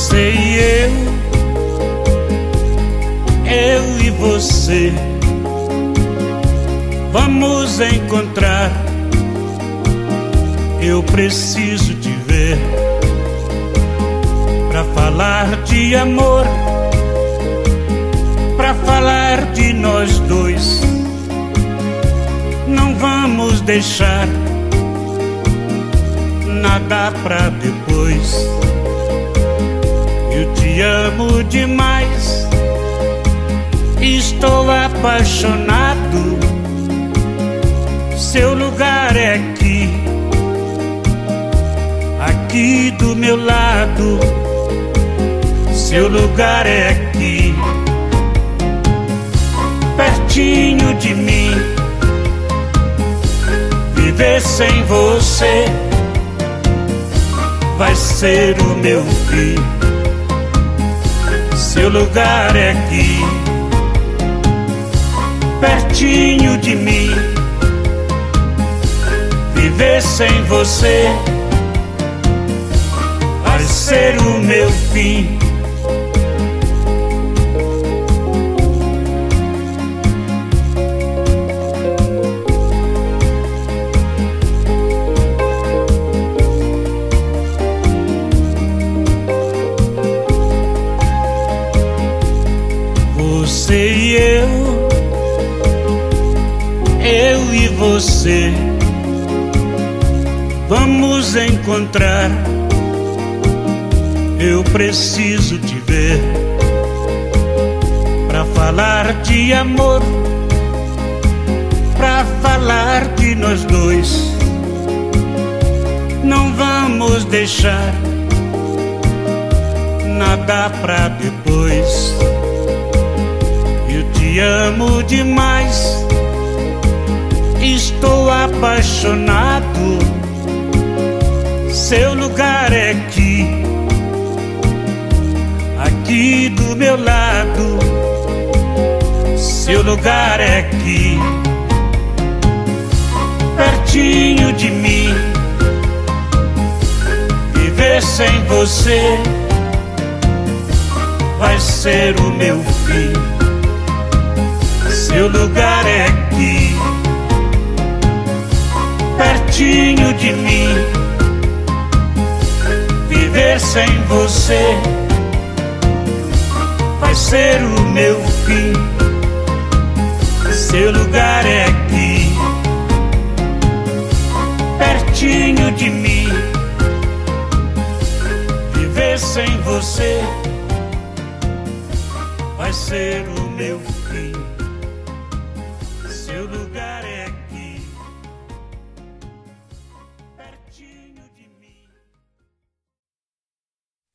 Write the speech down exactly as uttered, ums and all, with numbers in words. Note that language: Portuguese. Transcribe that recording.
Você e eu, eu e você, vamos encontrar. Eu preciso te ver pra falar de amor, pra falar de nós dois. Não vamos deixar nada pra depois. Eu te amo demais, estou apaixonado. Seu lugar é aqui, aqui do meu lado. Seu lugar é aqui, pertinho de mim. Viver sem você vai ser o meu fim. Seu lugar é aqui, pertinho de mim. Viver sem você vai ser o meu fim. Você e eu, eu e você, vamos encontrar. Eu preciso te ver pra falar de amor, pra falar de nós dois. Não vamos deixar nada pra depois. Eu te amo demais, estou apaixonado. Seu lugar é aqui, aqui do meu lado. Seu lugar é aqui, pertinho de mim. Viver sem você vai ser o meu fim. Seu lugar é aqui, pertinho de mim. Viver sem você vai ser o meu fim. Seu lugar é aqui, pertinho de mim. Viver sem você vai ser o meu fim. Seu lugar